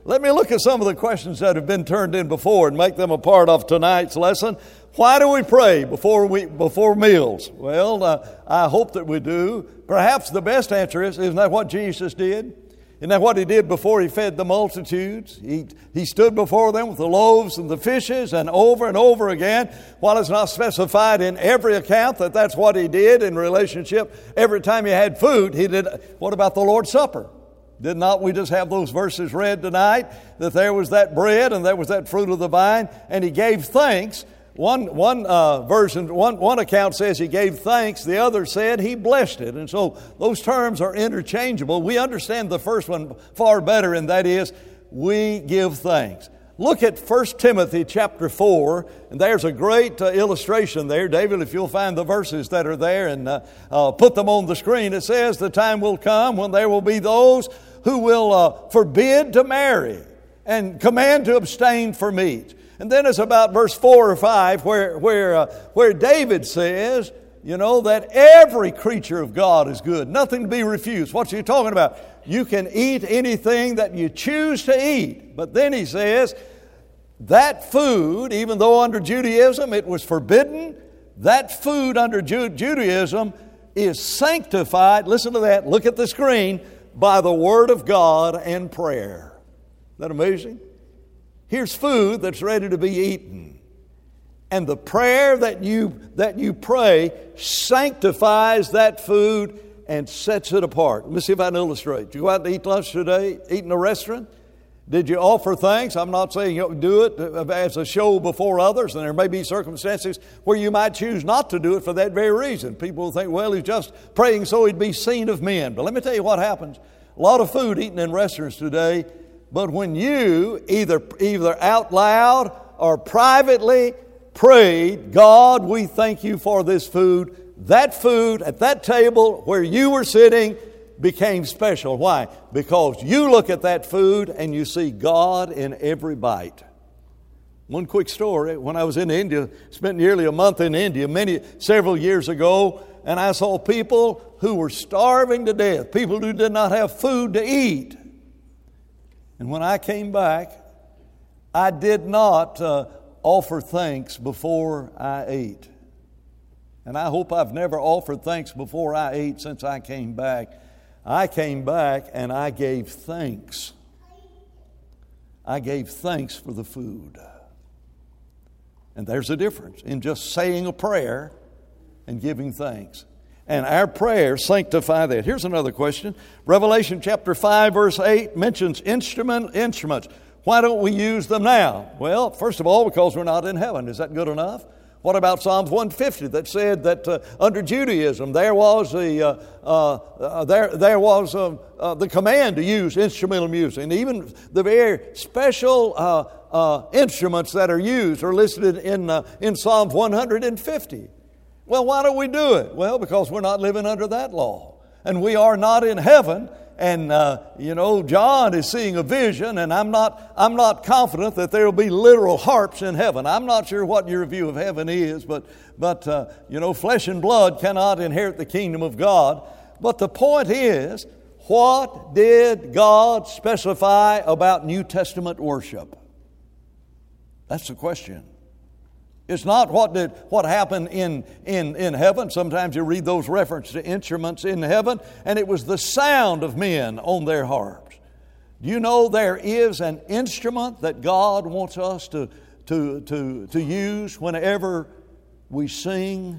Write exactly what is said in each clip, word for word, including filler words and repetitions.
Let me look at some of the questions that have been turned in before and make them a part of tonight's lesson. Why do we pray before we before meals? Well, uh, I hope that we do. Perhaps the best answer is, isn't that what Jesus did? Isn't that what He did before He fed the multitudes? He, he stood before them with the loaves and the fishes, and over and over again, while it's not specified in every account that that's what He did in relationship, every time He had food, He did. What about the Lord's Supper? Did not we just have those verses read tonight, that there was that bread and there was that fruit of the vine, and He gave thanks. One one uh, version, one one account says He gave thanks. The other said He blessed it. And so those terms are interchangeable. We understand the first one far better, and that is we give thanks. Look at First Timothy chapter four, and there's a great uh, illustration there. David, if you'll find the verses that are there and uh, uh, put them on the screen. It says, the time will come when there will be those who will uh, forbid to marry and command to abstain from meat. And then it's about verse four or five where, where, uh, where David says, you know, that every creature of God is good, nothing to be refused. What's he talking about? You can eat anything that you choose to eat. But then he says, that food, even though under Judaism it was forbidden, that food under Ju- Judaism is sanctified, listen to that, look at the screen, by the Word of God and prayer. Isn't that amazing? Here's food that's ready to be eaten. And the prayer that you, that you pray sanctifies that food and sets it apart. Let me see if I can illustrate. Did you go out to eat lunch today, eat in a restaurant? Did you offer thanks? I'm not saying you do it as a show before others, and there may be circumstances where you might choose not to do it for that very reason. People will think, well, he's just praying so he'd be seen of men. But let me tell you what happens. A lot of food eaten in restaurants today, but when you either, either out loud or privately prayed, God, we thank you for this food, that food at that table where you were sitting became special. Why? Because you look at that food and you see God in every bite. One quick story. When I was in India, spent nearly a month in India many several years ago, and I saw people who were starving to death, people who did not have food to eat. And when I came back, I did not uh, offer thanks before I ate. And I hope I've never offered thanks before I ate since I came back. I came back and I gave thanks. I gave thanks for the food. And there's a difference in just saying a prayer and giving thanks. And our prayers sanctify that. Here's another question. Revelation chapter five verse eight mentions instrument instruments. Why don't we use them now? Well, first of all, because we're not in heaven. Is that good enough? What about Psalms one fifty that said that uh, under Judaism there was the uh, uh, uh, there there was uh, uh, the command to use instrumental music, and even the very special uh, uh, instruments that are used are listed in uh, in Psalms one fifty. Well, why don't we do it? Well, because we're not living under that law, and we are not in heaven. And, uh, you know, John is seeing a vision, and I'm not I'm not confident that there will be literal harps in heaven. I'm not sure what your view of heaven is, but, but uh, you know, flesh and blood cannot inherit the kingdom of God. But the point is, what did God specify about New Testament worship? That's the question. It's not what did what happened in, in, in heaven. Sometimes you read those references to instruments in heaven, and it was the sound of men on their harps. Do you know there is an instrument that God wants us to, to, to, to use whenever we sing?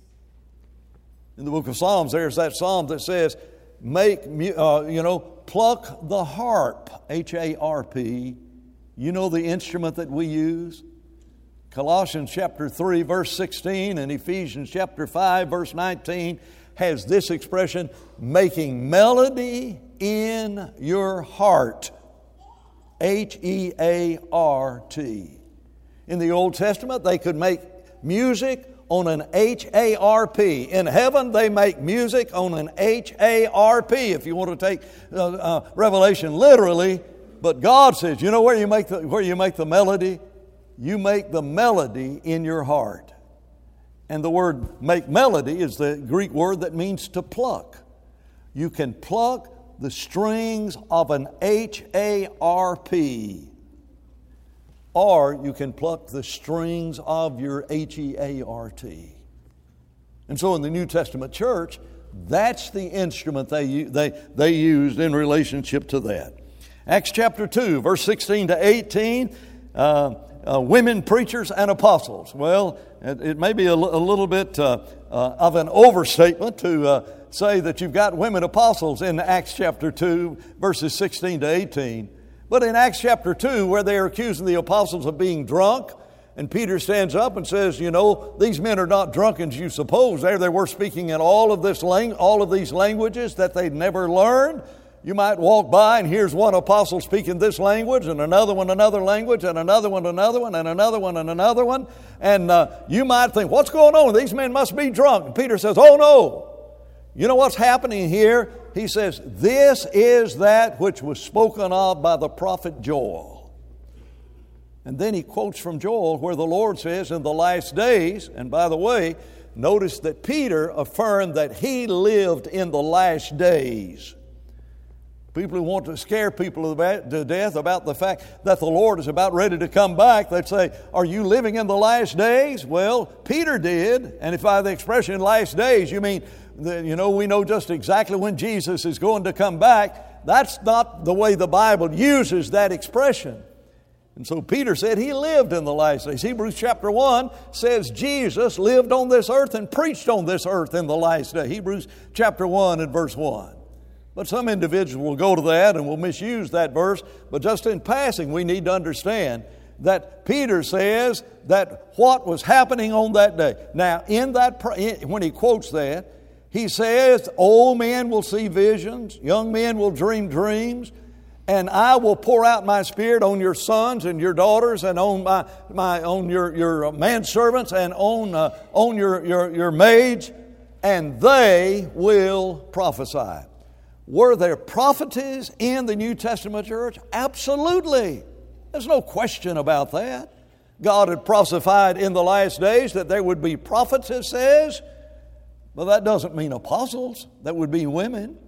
In the book of Psalms, there's that psalm that says, make, uh, you know, pluck the harp, H A R P. You know the instrument that we use? Colossians chapter three, verse sixteen, and Ephesians chapter five, verse nineteen has this expression, making melody in your heart. H E A R T. In the Old Testament, they could make music on an H A R P. In heaven, they make music on an H A R P, if you want to take uh, uh, Revelation literally. But God says, you know where you make the, where you make the melody? You make the melody in your heart. And the word make melody is the Greek word that means to pluck. You can pluck the strings of an H A R P. Or you can pluck the strings of your H E A R T. And so in the New Testament church, that's the instrument they, they, they used in relationship to that. Acts chapter two, verse sixteen to eighteen, uh, uh, women preachers and apostles. Well, it, it may be a, l- a little bit uh, uh, of an overstatement to uh, say that you've got women apostles in Acts chapter two, verses sixteen to eighteen. But in Acts chapter two, where they are accusing the apostles of being drunk, and Peter stands up and says, you know, these men are not drunk as you suppose. There they were speaking in all of this lang- all of these languages that they'd never learned. You might walk by and here's one apostle speaking this language, and another one another language, and another one another one, and another one and another one. And uh, you might think, what's going on? These men must be drunk. And Peter says, oh no. You know what's happening here? He says, this is that which was spoken of by the prophet Joel. And then he quotes from Joel where the Lord says, in the last days, and by the way, notice that Peter affirmed that he lived in the last days. People who want to scare people to death about the fact that the Lord is about ready to come back, they'd say, are you living in the last days? Well, Peter did. And if by the expression last days, you mean, you know, we know just exactly when Jesus is going to come back. That's not the way the Bible uses that expression. And so Peter said he lived in the last days. Hebrews chapter one says Jesus lived on this earth and preached on this earth in the last day. Hebrews chapter one and verse one. But some individuals will go to that and will misuse that verse. But just in passing, we need to understand that Peter says that what was happening on that day. Now, in that when he quotes that, he says, old men will see visions, young men will dream dreams, and I will pour out my Spirit on your sons and your daughters, and on my, my on your, your manservants, and on uh, on your, your, your maids, and they will prophesy. Were there prophetess in the New Testament church? Absolutely. There's no question about that. God had prophesied in the last days that there would be prophetesses, but that doesn't mean apostles. That would be women.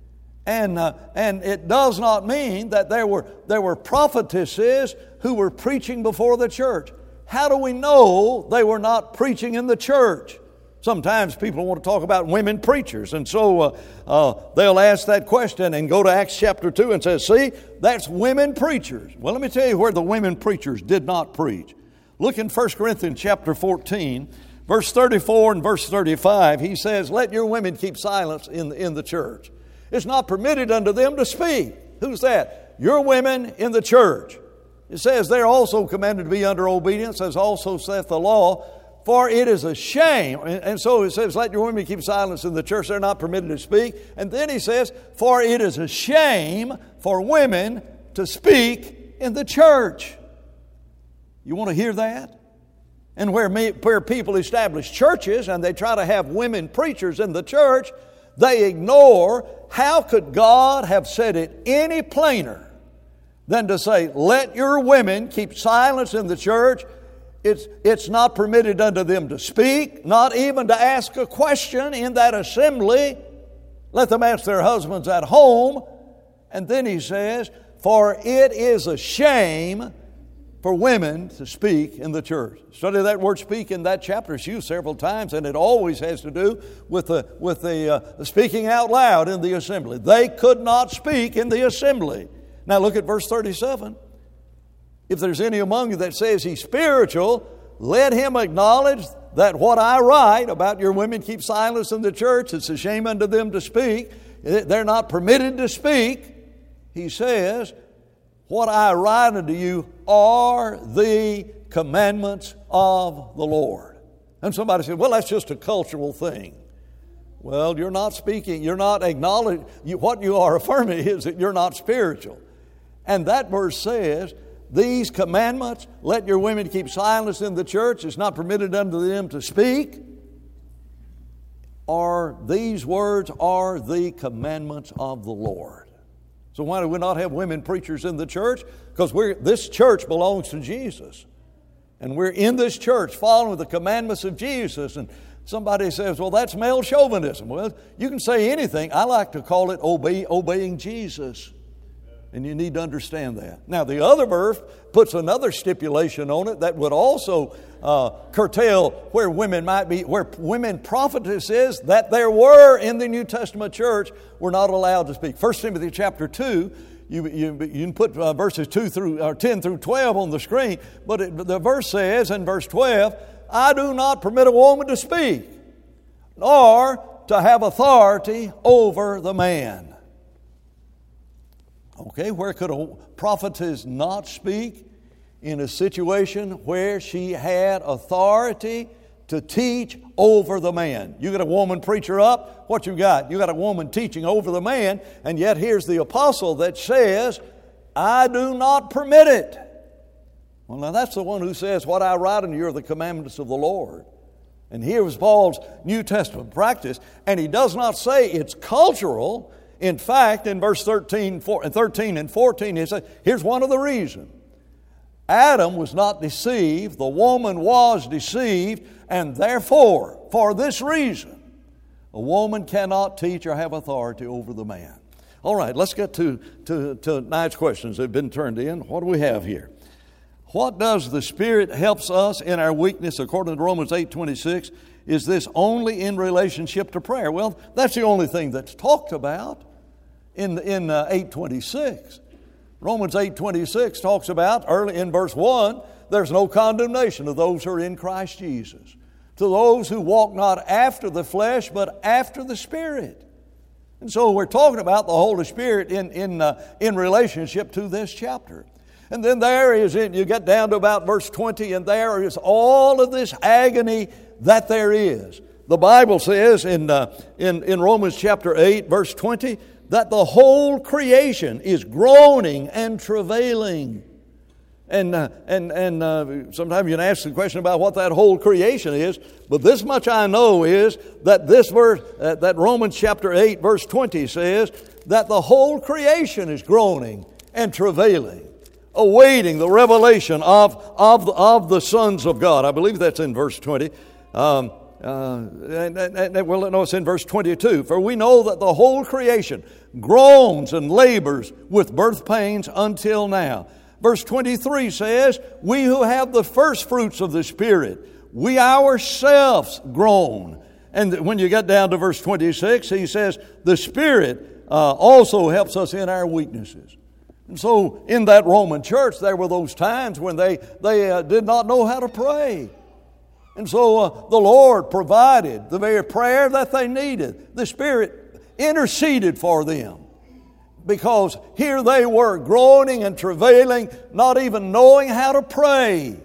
And uh, and it does not mean that there were there were prophetesses who were preaching before the church. How do we know they were not preaching in the church? Sometimes people want to talk about women preachers, and so uh, uh, they'll ask that question and go to Acts chapter two and say, see, that's women preachers. Well, let me tell you where the women preachers did not preach. Look in First Corinthians chapter fourteen, verse thirty-four and verse thirty-five. He says, let your women keep silence in, in the church. It's not permitted unto them to speak. Who's that? Your women in the church. It says they're also commanded to be under obedience, as also saith the law. For it is a shame. And so it says, let your women keep silence in the church. They're not permitted to speak. And then he says, for it is a shame for women to speak in the church. You want to hear that? And where, me, where people establish churches and they try to have women preachers in the church, they ignore how could God have said it any plainer than to say, let your women keep silence in the church. It's, it's not permitted unto them to speak, not even to ask a question in that assembly. Let them ask their husbands at home. And then he says, for it is a shame for women to speak in the church. Study that word speak in that chapter. It's used several times, and it always has to do with the, with the, uh, the speaking out loud in the assembly. They could not speak in the assembly. Now look at verse thirty-seven. If there's any among you that says he's spiritual, let him acknowledge that what I write about your women keep silence in the church, it's a shame unto them to speak. They're not permitted to speak. He says, what I write unto you are the commandments of the Lord. And somebody said, well, that's just a cultural thing. Well, you're not speaking, you're not acknowledging, you, what you are affirming is that you're not spiritual. And that verse says, these commandments, let your women keep silence in the church, it's not permitted unto them to speak, or these words are the commandments of the Lord. So why do we not have women preachers in the church? Because we're, this church belongs to Jesus. And we're in this church following the commandments of Jesus. And Somebody says, well, that's male chauvinism. Well, you can say anything. I like to call it obey, obeying Jesus. And you need to understand that. Now, the other verse puts another stipulation on it that would also uh, curtail where women might be, where women prophetesses that there were in the New Testament church were not allowed to speak. First Timothy chapter two, you, you, you can put uh, verses two through, or ten through twelve on the screen, but it, the verse says in verse twelve, I do not permit a woman to speak, nor to have authority over the man. Okay, where could a prophetess not speak? In a situation where she had authority to teach over the man. You got a woman preacher up, what you got? You got a woman teaching over the man, and yet here's the apostle that says, I do not permit it. Well, now that's the one who says, what I write unto you are the commandments of the Lord. And here was Paul's New Testament practice, and he does not say it's cultural. In fact, in verse thirteen, thirteen and fourteen, he says, here's one of the reasons. Adam was not deceived, the woman was deceived, and therefore, for this reason, a woman cannot teach or have authority over the man. All right, let's get to, to, to tonight's questions that have been turned in. What do we have here? What does the Spirit helps us in our weakness, according to Romans eight twenty-six? Is this only in relationship to prayer? Well, that's the only thing that's talked about in, in uh, eight twenty-six. Romans eight twenty-six talks about, early in verse one, there's no condemnation of those who are in Christ Jesus. To those who walk not after the flesh, but after the Spirit. And so we're talking about the Holy Spirit in, in, uh, in relationship to this chapter. And then there is, you get down to about verse twenty, and there is all of this agony that there is. The Bible says in, uh, in, in Romans chapter eight, verse twenty, that the whole creation is groaning and travailing. And uh, and and uh, sometimes you can ask the question about what that whole creation is, but this much I know is that this verse, uh, that Romans chapter eight, verse twenty says that the whole creation is groaning and travailing, awaiting the revelation of, of, the, of the sons of God. I believe that's in verse twenty. Um, uh, and, and, and, well, no, it's in verse twenty-two. For we know that the whole creation groans and labors with birth pains until now. Verse twenty-three says, we who have the first fruits of the Spirit, we ourselves groan. And when you get down to verse twenty-six, he says, the Spirit uh, also helps us in our weaknesses. And so in that Roman church, there were those times when they, they uh, did not know how to pray. And so uh, the Lord provided the very prayer that they needed. The Spirit interceded for them. Because here they were groaning and travailing, not even knowing how to pray.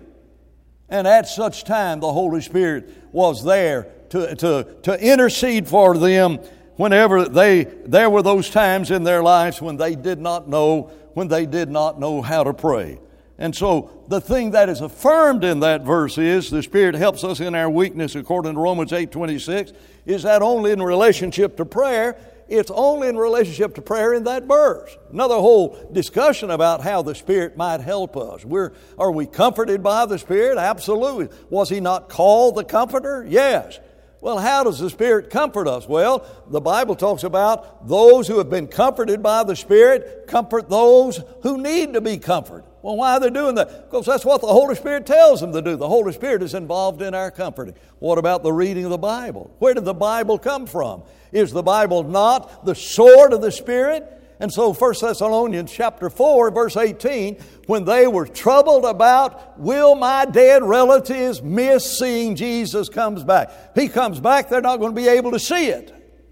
And at such time, the Holy Spirit was there to, to, to intercede for them whenever they, there were those times in their lives when they did not know, when they did not know how to pray. And so the thing that is affirmed in that verse is the Spirit helps us in our weakness, according to Romans eight twenty-six, is that only in relationship to prayer. It's only in relationship to prayer in that verse. Another whole discussion about how the Spirit might help us. We're, are we comforted by the Spirit? Absolutely. Was He not called the Comforter? Yes. Well, how does the Spirit comfort us? Well, the Bible talks about those who have been comforted by the Spirit comfort those who need to be comforted. Well, why are they doing that? Because that's what the Holy Spirit tells them to do. The Holy Spirit is involved in our comforting. What about the reading of the Bible? Where did the Bible come from? Is the Bible not the sword of the Spirit? And so First Thessalonians chapter four, verse eighteen, when they were troubled about, will my dead relatives miss seeing Jesus comes back? He comes back, they're not going to be able to see it.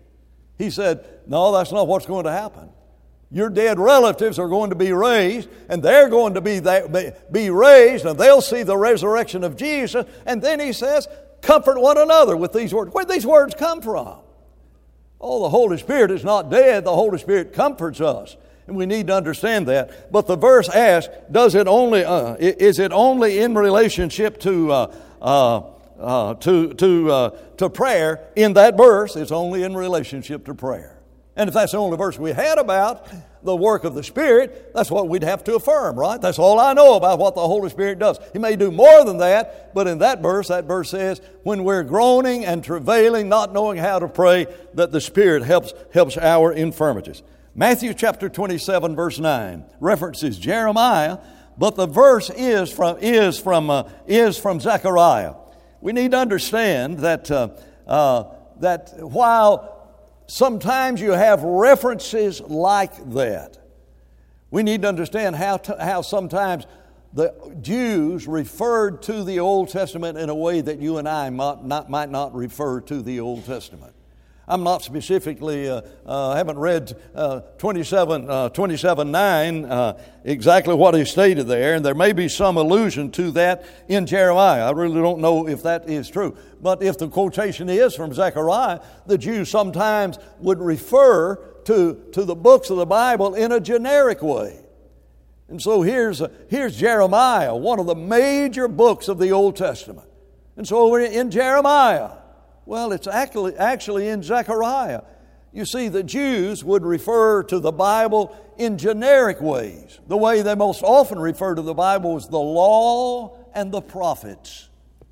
He said, no, that's not what's going to happen. Your dead relatives are going to be raised, and they're going to be, be raised, and they'll see the resurrection of Jesus. And then he says, comfort one another with these words. Where did these words come from? Oh, the Holy Spirit is not dead. The Holy Spirit comforts us. And we need to understand that. But the verse asks, does it only, uh, is it only in relationship to, uh, uh, uh, to, to, uh, to prayer? In that verse, it's only in relationship to prayer. And if that's the only verse we had about the work of the Spirit, that's what we'd have to affirm, right? That's all I know about what the Holy Spirit does. He may do more than that, but in that verse, that verse says, when we're groaning and travailing, not knowing how to pray, that the Spirit helps, helps our infirmities. Matthew chapter twenty-seven, verse nine, references Jeremiah, but the verse is from, is from, uh, is from Zechariah. We need to understand that, uh, uh, that while sometimes you have references like that, we need to understand how, to, how sometimes the Jews referred to the Old Testament in a way that you and I might not, might not refer to the Old Testament. I'm not specifically, uh, uh, haven't read uh, twenty-seven, uh, twenty-seven nine, uh, exactly what he stated there, and there may be some allusion to that in Jeremiah. I really don't know if that is true. But if the quotation is from Zechariah, the Jews sometimes would refer to, to the books of the Bible in a generic way. And so here's, uh, here's Jeremiah, one of the major books of the Old Testament. And so we're in Jeremiah. Well, it's actually, actually in Zechariah. You see, the Jews would refer to the Bible in generic ways. The way they most often refer to the Bible is the law and the prophets.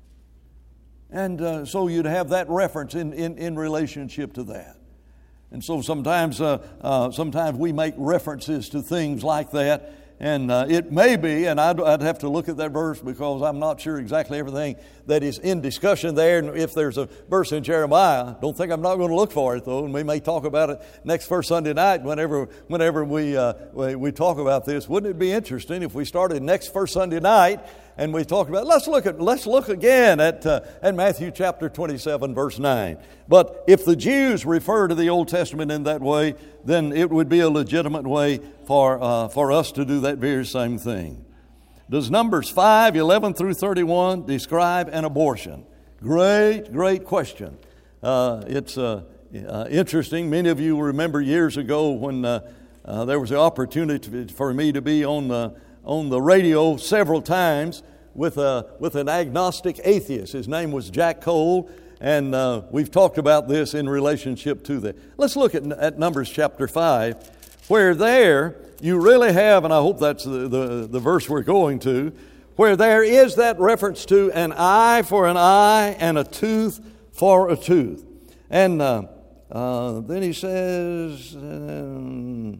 And uh, so you'd have that reference in, in, in relationship to that. And so sometimes, uh, uh, sometimes we make references to things like that. And uh, it may be, and I'd, I'd have to look at that verse because I'm not sure exactly everything that is in discussion there. And if there's a verse in Jeremiah, don't think I'm not going to look for it, though. And we may talk about it next first Sunday night whenever whenever we, uh, we, we talk about this. Wouldn't it be interesting if we started next first Sunday night and we talked about, let's look at, let's look again at, uh, at Matthew chapter twenty-seven, verse nine. But if the Jews refer to the Old Testament in that way, then it would be a legitimate way for, uh, for us to do that very same thing. Does Numbers five, eleven through thirty-one describe an abortion? Great, great question. Uh, it's uh, uh, interesting. Many of you remember years ago when uh, uh, there was the opportunity for me to be on the on the radio several times with a with an agnostic atheist. His name was Jack Cole, and uh, we've talked about this in relationship to that. Let's look at, at Numbers chapter five, where there you really have, and I hope that's the, the, the verse we're going to, where there is that reference to an eye for an eye and a tooth for a tooth. And uh, uh, then he says, um,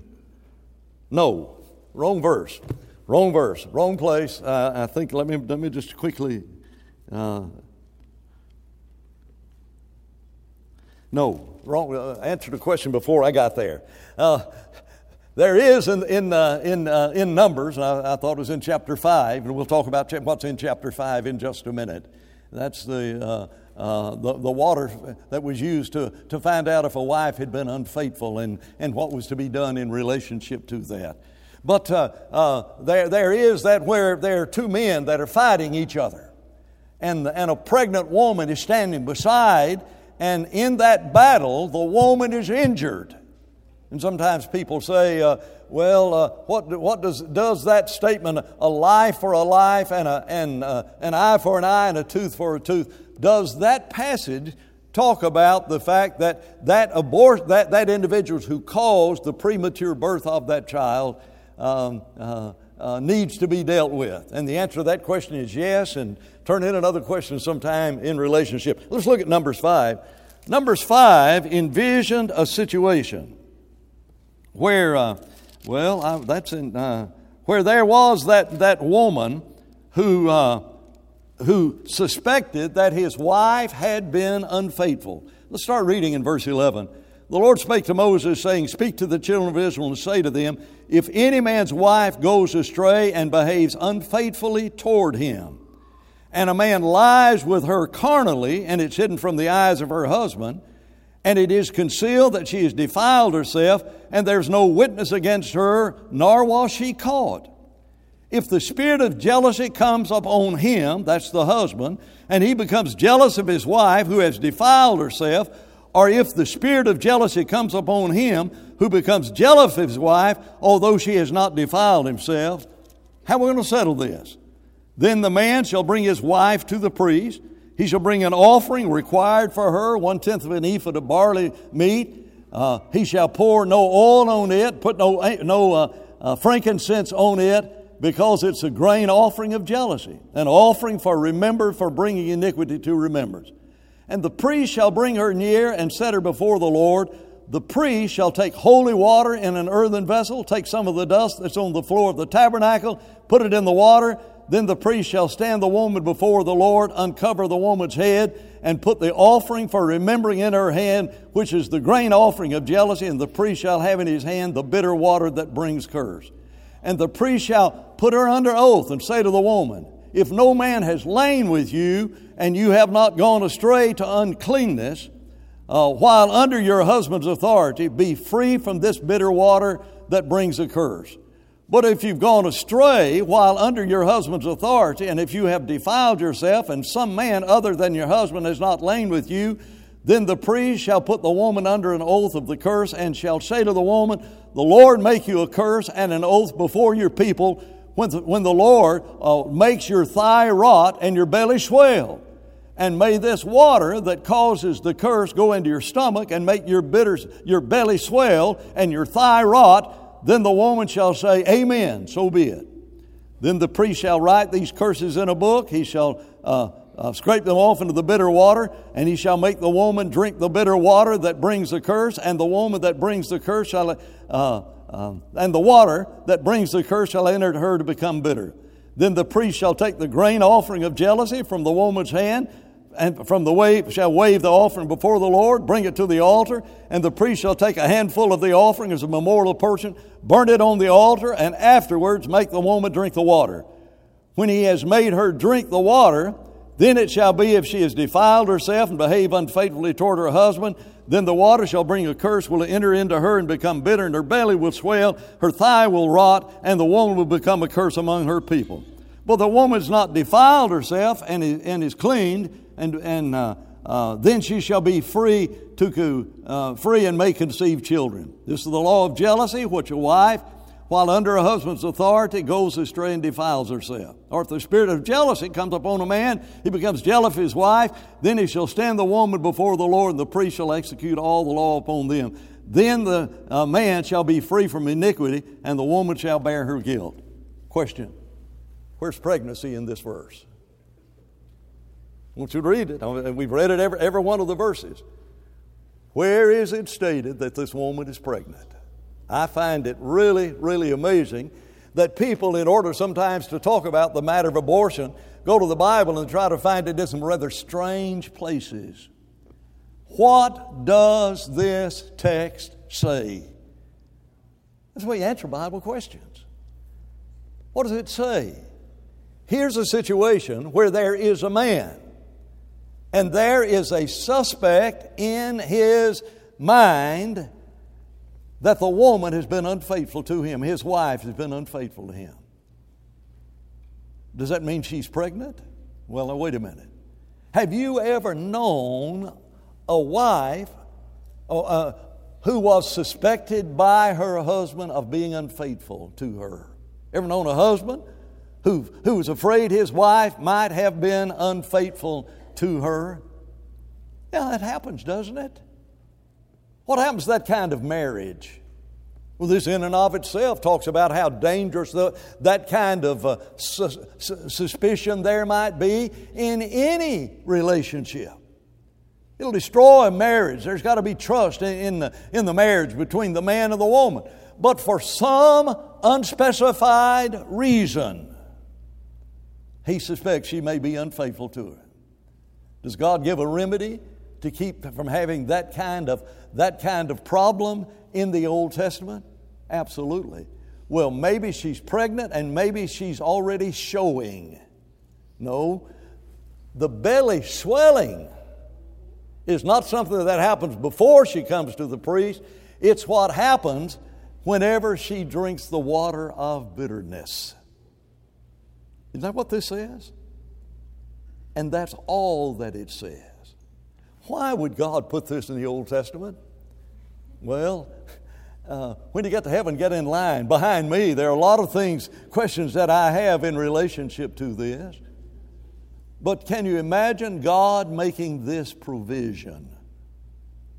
no, wrong verse. Wrong verse, wrong place. Uh, I think, let me let me just quickly, uh, no, wrong, uh, answer the question before I got there. Uh, there is in in uh, in, uh, in Numbers, and I, I thought it was in chapter five, and we'll talk about what's in chapter five in just a minute. That's the, uh, uh, the, the water that was used to, to find out if a wife had been unfaithful and, and what was to be done in relationship to that. But uh, uh, there, there is that where there are two men that are fighting each other. And, and a pregnant woman is standing beside, and in that battle, the woman is injured. And sometimes people say, uh, well, uh, what, what does, does that statement, a life for a life and, a, and uh, an eye for an eye and a tooth for a tooth, does that passage talk about the fact that that, abort, that, that individual who caused the premature birth of that child Um, uh, uh, needs to be dealt with? And the answer to that question is yes, and turn in another question sometime in relationship. Let's look at Numbers five. Numbers five envisioned a situation where, uh, well, I, that's in, uh, where there was that, that woman who, uh, who suspected that his wife had been unfaithful. Let's start reading in verse eleven. The Lord spake to Moses, saying, Speak to the children of Israel and say to them, If any man's wife goes astray and behaves unfaithfully toward him, and a man lies with her carnally, and it's hidden from the eyes of her husband, and it is concealed that she has defiled herself, and there's no witness against her, nor was she caught. If the spirit of jealousy comes upon him, that's the husband, and he becomes jealous of his wife who has defiled herself, or if the spirit of jealousy comes upon him who becomes jealous of his wife, although she has not defiled himself, how are we going to settle this? Then the man shall bring his wife to the priest. He shall bring an offering required for her, one-tenth of an ephah of barley meat, Uh, he shall pour no oil on it, put no, no uh, uh, frankincense on it, because it's a grain offering of jealousy, an offering for remember, for bringing iniquity to remembrance. And the priest shall bring her near and set her before the Lord. The priest shall take holy water in an earthen vessel, take some of the dust that's on the floor of the tabernacle, put it in the water. Then the priest shall stand the woman before the Lord, uncover the woman's head, and put the offering for remembering in her hand, which is the grain offering of jealousy. And the priest shall have in his hand the bitter water that brings curse. And the priest shall put her under oath and say to the woman, if no man has lain with you, and you have not gone astray to uncleanness, uh, while under your husband's authority, be free from this bitter water that brings a curse. But if you've gone astray while under your husband's authority, and if you have defiled yourself, and some man other than your husband has not lain with you, then the priest shall put the woman under an oath of the curse, and shall say to the woman, the Lord make you a curse and an oath before your people, when the, when the Lord uh, makes your thigh rot and your belly swell. And may this water that causes the curse go into your stomach and make your bitter, your belly swell and your thigh rot. Then the woman shall say, amen, so be it. Then the priest shall write these curses in a book. He shall uh, uh, scrape them off into the bitter water, and he shall make the woman drink the bitter water that brings the curse, and the woman that brings the curse shall, uh, uh, and the water that brings the curse shall enter her to become bitter. Then the priest shall take the grain offering of jealousy from the woman's hand, and from the wave shall wave the offering before the Lord, bring it to the altar, and the priest shall take a handful of the offering as a memorial portion, burn it on the altar, and afterwards make the woman drink the water. When he has made her drink the water, then it shall be, if she has defiled herself and behaved unfaithfully toward her husband, then the water shall bring a curse, will enter into her and become bitter, and her belly will swell, her thigh will rot, and the woman will become a curse among her people. But the woman's not defiled herself and is, and is cleaned, and and uh, uh, then she shall be free to uh, free and may conceive children. This is the law of jealousy, which a wife, while under a husband's authority, goes astray and defiles herself. Or if the spirit of jealousy comes upon a man, he becomes jealous of his wife, then he shall stand the woman before the Lord, and the priest shall execute all the law upon them. Then the uh, man shall be free from iniquity, and the woman shall bear her guilt. Question: where's pregnancy in this verse? I want you to read it. We've read it every, every one of the verses. Where is it stated that this woman is pregnant? I find it really, really amazing that people, in order sometimes to talk about the matter of abortion, go to the Bible and try to find it in some rather strange places. What does this text say? That's the way you answer Bible questions. What does it say? Here's a situation where there is a man, and there is a suspect in his mind that the woman has been unfaithful to him. His wife has been unfaithful to him. Does that mean she's pregnant? Well, now wait a minute. Have you ever known a wife uh, who was suspected by her husband of being unfaithful to her? Ever known a husband who, who was afraid his wife might have been unfaithful to her? Yeah, that happens, doesn't it? What happens to that kind of marriage? Well, this in and of itself talks about how dangerous the, that kind of uh, su- su- suspicion there might be in any relationship. It'll destroy a marriage. There's got to be trust in, in, the, in the marriage between the man and the woman. But for some unspecified reason, he suspects she may be unfaithful to her. Does God give a remedy to keep from having that kind of that kind of problem in the Old Testament? Absolutely. Well, maybe she's pregnant and maybe she's already showing. No, the belly swelling is not something that happens before she comes to the priest. It's what happens whenever she drinks the water of bitterness. Isn't that what this says? And that's all that it says. Why would God put this in the Old Testament? Well, uh, when you get to heaven, get in line. Behind me, there are a lot of things, questions that I have in relationship to this. But can you imagine God making this provision?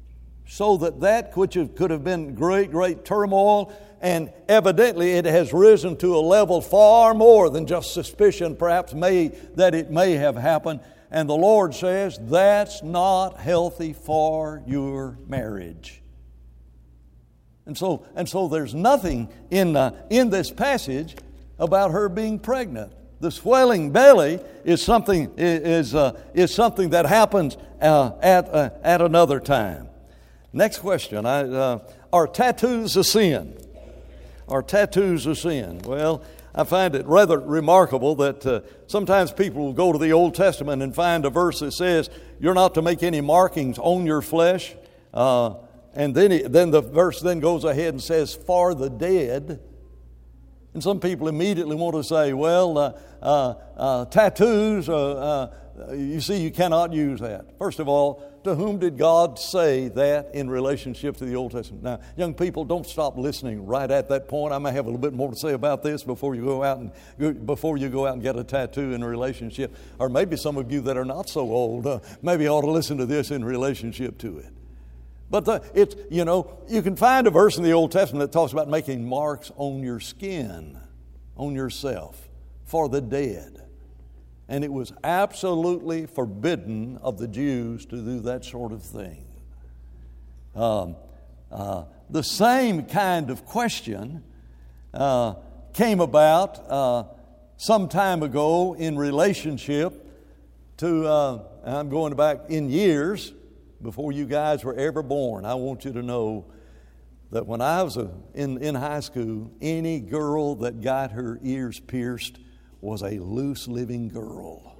so that that which could have been great, great turmoil, and evidently it has risen to a level far more than just suspicion, perhaps may that it may have happened. And the Lord says, that's not healthy for your marriage. And so, and so there's nothing in, uh, in this passage about her being pregnant. The swelling belly is something, is, uh, is something that happens uh, at, uh, at another time. Next question. I, uh, are tattoos a sin? Are tattoos a sin? Well, I find it rather remarkable that uh, sometimes people will go to the Old Testament and find a verse that says, you're not to make any markings on your flesh. Uh, and then, it, then the verse then goes ahead and says, for the dead. And some people immediately want to say, well, uh, uh, uh, tattoos, uh, uh, you see, you cannot use that. First of all, to whom did God say that in relationship to the Old Testament? Now, young people, don't stop listening right at that point. I may have a little bit more to say about this before you go out and before you go out and get a tattoo in a relationship. Or maybe some of you that are not so old, uh, maybe ought to listen to this in relationship to it. But the, it's, you know, you can find a verse in the Old Testament that talks about making marks on your skin, on yourself, for the dead. And it was absolutely forbidden of the Jews to do that sort of thing. Um, uh, the same kind of question uh, came about uh, some time ago in relationship to, uh, I'm going back in years, before you guys were ever born. I want you to know that when I was a, in, in high school, any girl that got her ears pierced was a loose living girl.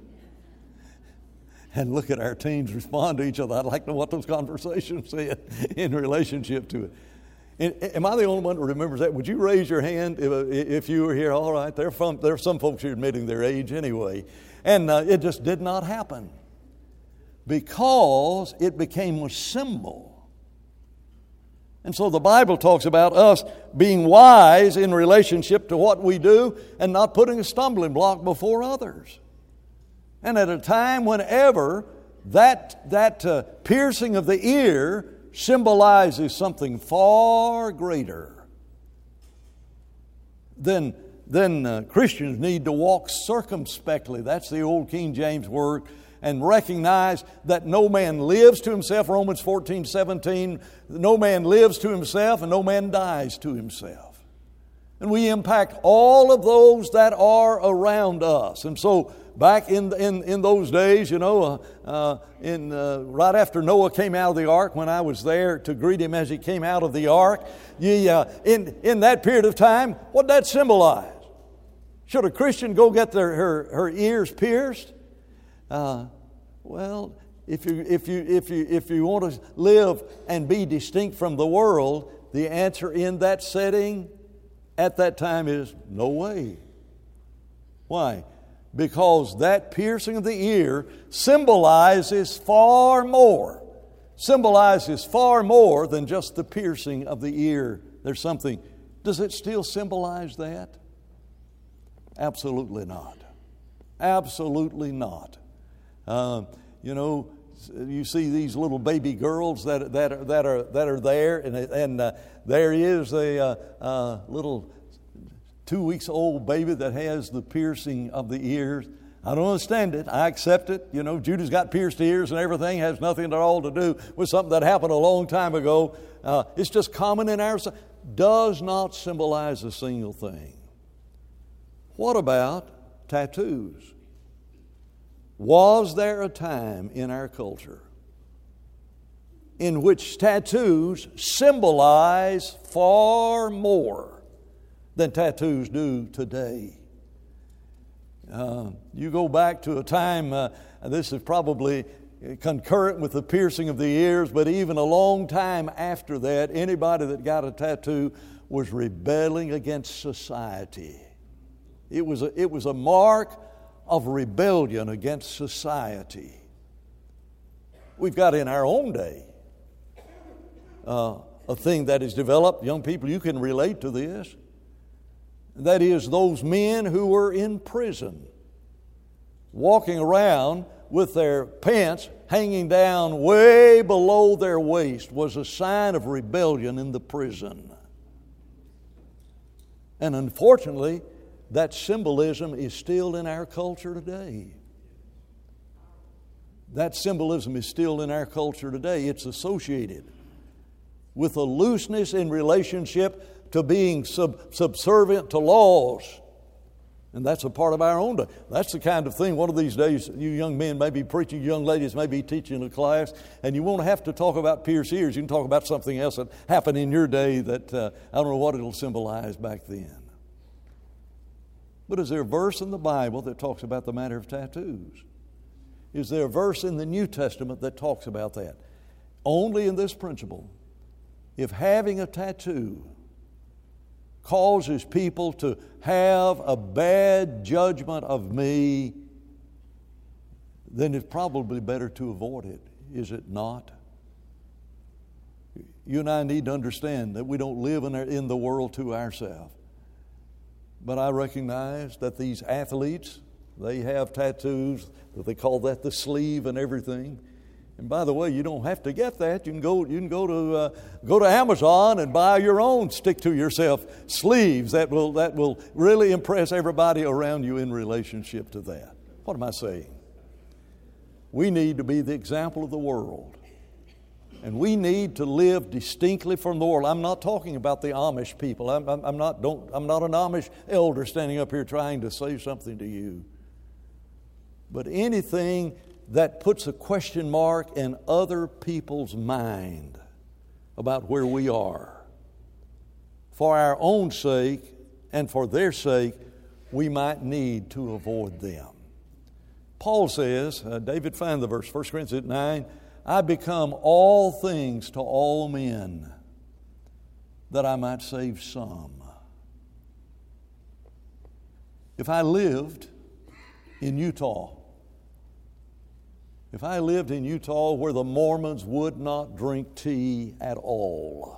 And look at our teens respond to each other. I'd like to know what those conversations said in relationship to it. And, am I the only one who remembers that? Would you raise your hand if, if you were here? All right, there are, from, there are some folks here admitting their age anyway. And uh, it just did not happen. Because it became a symbol. And so the Bible talks about us being wise in relationship to what we do and not putting a stumbling block before others. And at a time whenever that, that uh, piercing of the ear symbolizes something far greater, then, then uh, Christians need to walk circumspectly. That's the old King James word. And recognize that no man lives to himself, Romans fourteen seventeen, no man lives to himself and no man dies to himself. And we impact all of those that are around us. And so back in in, in those days, you know, uh, uh, in uh, right after Noah came out of the ark, when I was there to greet him as he came out of the ark, you, uh, in, in that period of time, what did that symbolize? Should a Christian go get their, her, her ears pierced? Uh, well, if you if you if you if you want to live and be distinct from the world, the answer in that setting at that time is no way. Why? Because that piercing of the ear symbolizes far more, symbolizes far more than just the piercing of the ear. There's something. Does it still symbolize that? Absolutely not. Absolutely not. Uh, you know, you see these little baby girls that that are that are that are there, and and uh, there is a uh, uh, little two weeks old baby that has the piercing of the ears. I don't understand it. I accept it. You know, Judah's got pierced ears and everything. Has nothing at all to do with something that happened a long time ago. Uh, it's just common in our society. Does not symbolize a single thing. What about tattoos? Was there a time in our culture in which tattoos symbolize far more than tattoos do today? Uh, you go back to a time, uh, this is probably concurrent with the piercing of the ears, but even a long time after that, anybody that got a tattoo was rebelling against society. It was a, it was a mark of rebellion against society. We've got in our own day uh, a thing that is developed. Young people, you can relate to this. That is, those men who were in prison walking around with their pants hanging down way below their waist was a sign of rebellion in the prison. And unfortunately, that symbolism is still in our culture today. That symbolism is still in our culture today. It's associated with a looseness in relationship to being sub- subservient to laws. And that's a part of our own day. That's the kind of thing, one of these days, you young men may be preaching, young ladies may be teaching a class, and you won't have to talk about Pierce ears. You can talk about something else that happened in your day that uh, I don't know what it'll symbolize back then. But is there a verse in the Bible that talks about the matter of tattoos? Is there a verse in the New Testament that talks about that? Only in this principle. If having a tattoo causes people to have a bad judgment of me, then it's probably better to avoid it, is it not? You and I need to understand that we don't live in, our, in the world to ourselves. But I recognize that these athletes, they have tattoos, they call that the sleeve and everything. And by the way, you don't have to get that. You can go. You can go to uh, go to Amazon and buy your own stick to yourself sleeves that will that will really impress everybody around you in relationship to that. What am I saying? We need to be the example of the world, and we need to live distinctly from the world. I'm not talking about the Amish people. I'm, I'm, I'm not. Don't. I'm not an Amish elder standing up here trying to say something to you. But anything that puts a question mark in other people's mind about where we are, for our own sake and for their sake, we might need to avoid them. Paul says, uh, David, find the verse, First Corinthians nine, I become all things to all men that I might save some. If I lived in Utah, If I lived in Utah where the Mormons would not drink tea at all,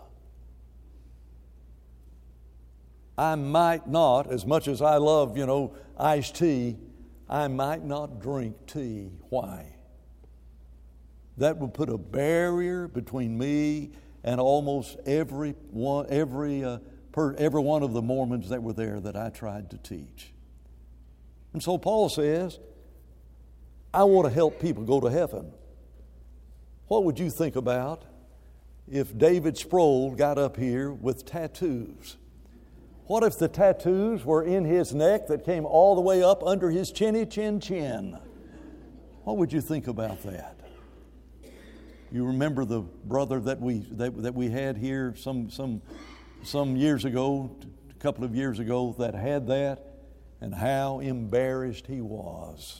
I might not, as much as I love, you know, iced tea, I might not drink tea. Why? That would put a barrier between me and almost every one, every, uh, per, every one of the Mormons that were there that I tried to teach. And so Paul says, I want to help people go to heaven. What would you think about if David Sproul got up here with tattoos? What if the tattoos were in his neck that came all the way up under his chinny chin chin? What would you think about that? You remember the brother that we that, that we had here some some some years ago, a couple of years ago, that had that, and how embarrassed he was.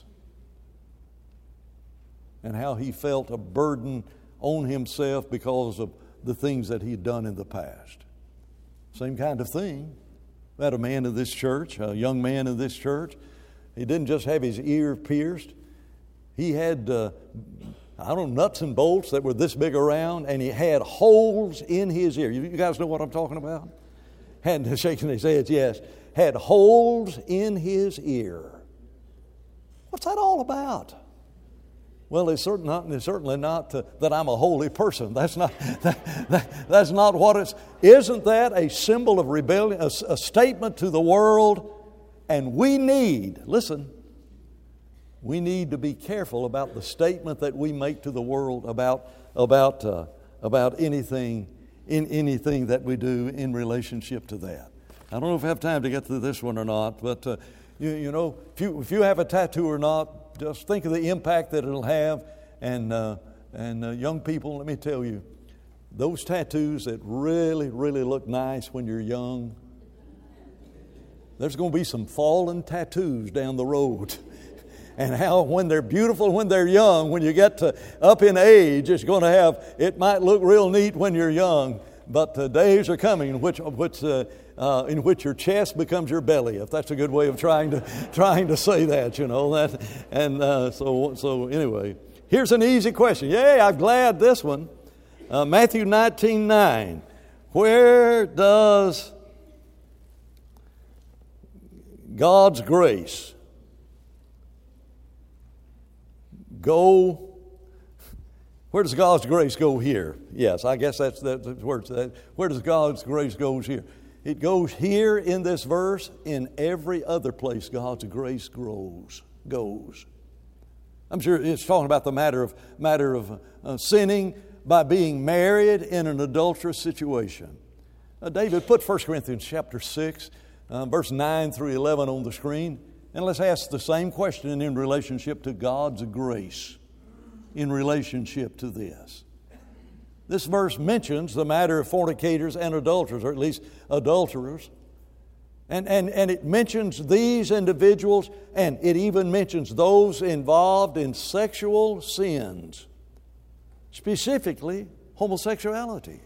And how he felt a burden on himself because of the things that he'd done in the past. Same kind of thing. We had a man in this church, a young man in this church. He didn't just have his ear pierced. He had, uh, I don't know, nuts and bolts that were this big around, and he had holes in his ear. You, you guys know what I'm talking about? Had shaking his head, yes. Had holes in his ear. What's that all about? Well, it's certainly not, it's certainly not to, that I'm a holy person. That's not, that, that, that's not what it's... Isn't that a symbol of rebellion, a, a statement to the world? And we need, listen, we need to be careful about the statement that we make to the world about, about, uh, about anything, in anything that we do in relationship to that. I don't know if I have time to get through this one or not, but uh, you, you know, if you, if you have a tattoo or not, just think of the impact that it'll have. And uh, and uh, young people, let me tell you, those tattoos that really, really look nice when you're young, there's going to be some fallen tattoos down the road. And how when they're beautiful when they're young, when you get to up in age, it's going to have, it might look real neat when you're young, but the days are coming in which, which uh, uh, in which your chest becomes your belly, if that's a good way of trying to trying to say that, you know that. And uh, so so anyway, here's an easy question. Yay! I'm glad this one. Uh, Matthew nineteen nine. Where does God's grace go Where does God's grace go here? Yes, I guess that's the, the words. Where does God's grace go here? It goes here in this verse. In every other place, God's grace grows, goes. I'm sure it's talking about the matter of matter of uh, sinning by being married in an adulterous situation. Uh, David, put First Corinthians chapter six, uh, verse nine through eleven on the screen, and let's ask the same question in relationship to God's grace, in relationship to this. This verse mentions the matter of fornicators and adulterers, or at least adulterers. And, and, and it mentions these individuals, and it even mentions those involved in sexual sins, specifically homosexuality.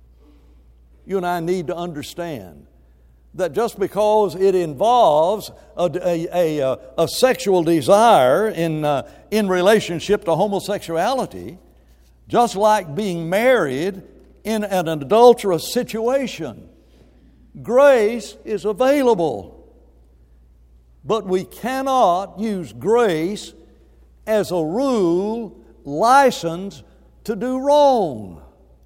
You and I need to understand that just because it involves a, a, a, a sexual desire in, uh, in relationship to homosexuality, just like being married in an adulterous situation, grace is available. But we cannot use grace as a rule, license to do wrong.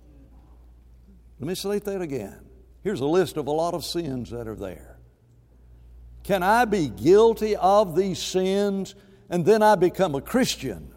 Let me state that again. Here's a list of a lot of sins that are there. Can I be guilty of these sins and then I become a Christian?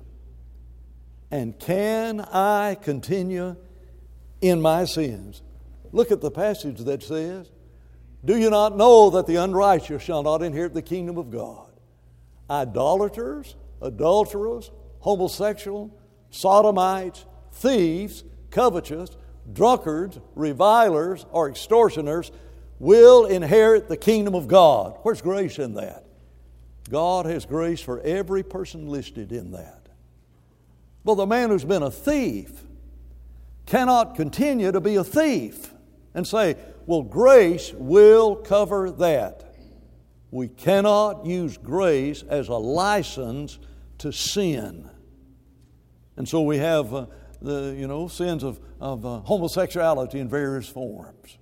And can I continue in my sins? Look at the passage that says, do you not know that the unrighteous shall not inherit the kingdom of God? Idolaters, adulterers, homosexual, sodomites, thieves, covetous, drunkards, revilers, or extortioners will inherit the kingdom of God. Where's grace in that? God has grace for every person listed in that. Well, the man who's been a thief cannot continue to be a thief and say, well, grace will cover that. We cannot use grace as a license to sin. And so we have uh, the you know sins of, of uh, homosexuality in various forms.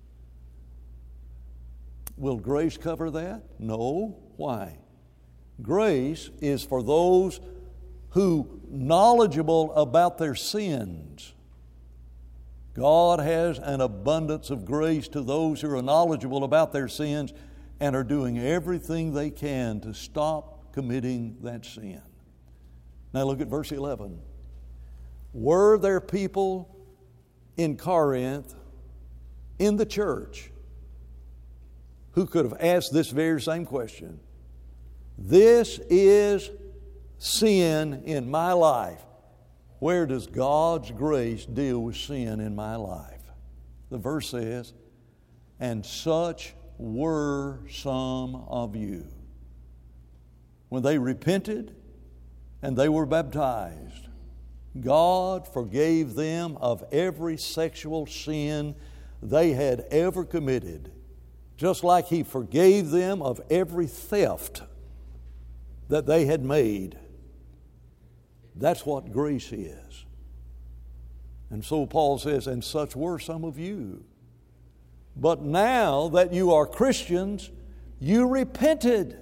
Will grace cover that? No. Why? Grace is for those who knowledgeable about their sins. God has an abundance of grace to those who are knowledgeable about their sins and are doing everything they can to stop committing that sin. Now look at verse eleven. Were there people in Corinth, in the church, who could have asked this very same question? This is sin in my life. Where does God's grace deal with sin in my life? The verse says, and such were some of you. When they repented and they were baptized, God forgave them of every sexual sin they had ever committed, just like He forgave them of every theft that they had made. That's what grace is. And so Paul says, and such were some of you. But now that you are Christians, you repented.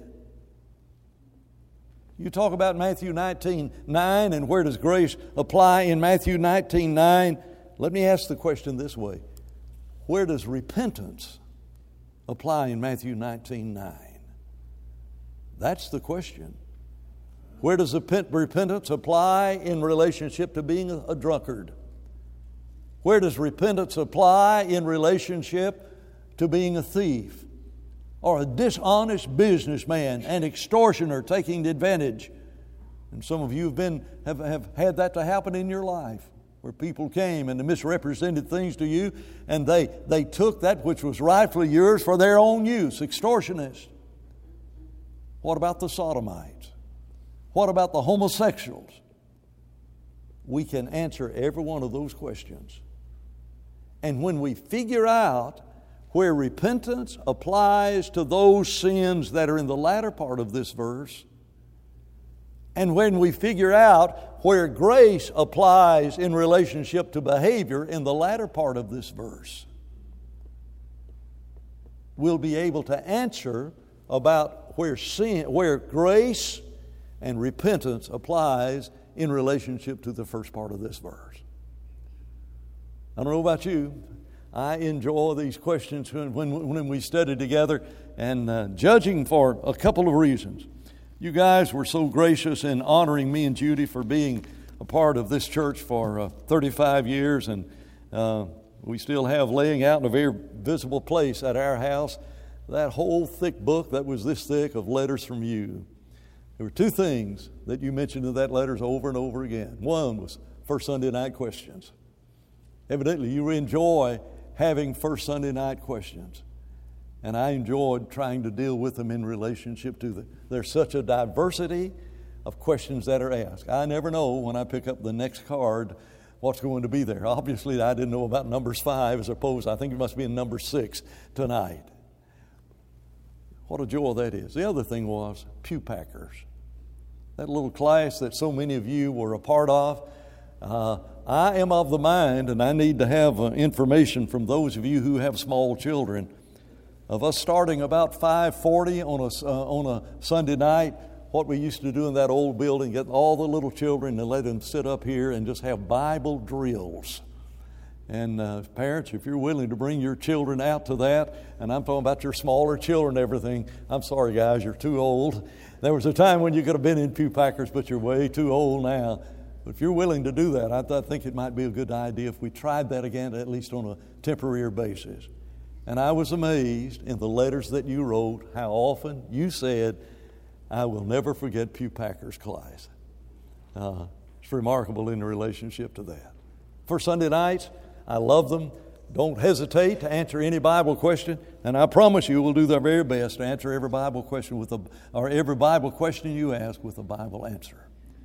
You talk about Matthew nineteen nine, and where does grace apply in Matthew nineteen nine? Let me ask the question this way. Where does repentance apply in Matthew nineteen nine? That's the question. Where does repentance apply in relationship to being a drunkard? Where does repentance apply in relationship to being a thief or a dishonest businessman, an extortioner taking advantage? And some of you have been have, have had that to happen in your life, where people came and misrepresented things to you, and they, they took that which was rightfully yours for their own use, extortionists. What about the sodomites? What about the homosexuals? We can answer every one of those questions. And when we figure out where repentance applies to those sins that are in the latter part of this verse, and when we figure out where grace applies in relationship to behavior in the latter part of this verse, we'll be able to answer about where sin, where grace and repentance applies in relationship to the first part of this verse. I don't know about you. I enjoy these questions when, when, when we study together, and uh, judging for a couple of reasons. You guys were so gracious in honoring me and Judy for being a part of this church for uh, thirty-five years, and uh, we still have laying out in a very visible place at our house that whole thick book that was this thick of letters from you. There were two things that you mentioned in that letters over and over again. One was First Sunday Night Questions. Evidently, you enjoy having First Sunday Night Questions. And I enjoyed trying to deal with them in relationship to them. There's such a diversity of questions that are asked. I never know when I pick up the next card what's going to be there. Obviously, I didn't know about Numbers five as opposed, I think it must be in number six tonight. What a joy that is. The other thing was Pew Packers. That little class that so many of you were a part of. Uh, I am of the mind, and I need to have uh, information from those of you who have small children, of us starting about five forty on a, uh, on a Sunday night, what we used to do in that old building, get all the little children and let them sit up here and just have Bible drills. And uh, parents, if you're willing to bring your children out to that, and I'm talking about your smaller children and everything, I'm sorry guys, you're too old. There was a time when you could have been in Pew Packers, but you're way too old now. But if you're willing to do that, I, th- I think it might be a good idea if we tried that again, at least on a temporary basis. And I was amazed in the letters that you wrote, how often you said, I will never forget Pew Packers class. Uh, it's remarkable in relationship to that. For Sunday nights, I love them. Don't hesitate to answer any Bible question, and I promise you we'll do our very best to answer every Bible question with a, or every Bible question you ask with a Bible answer.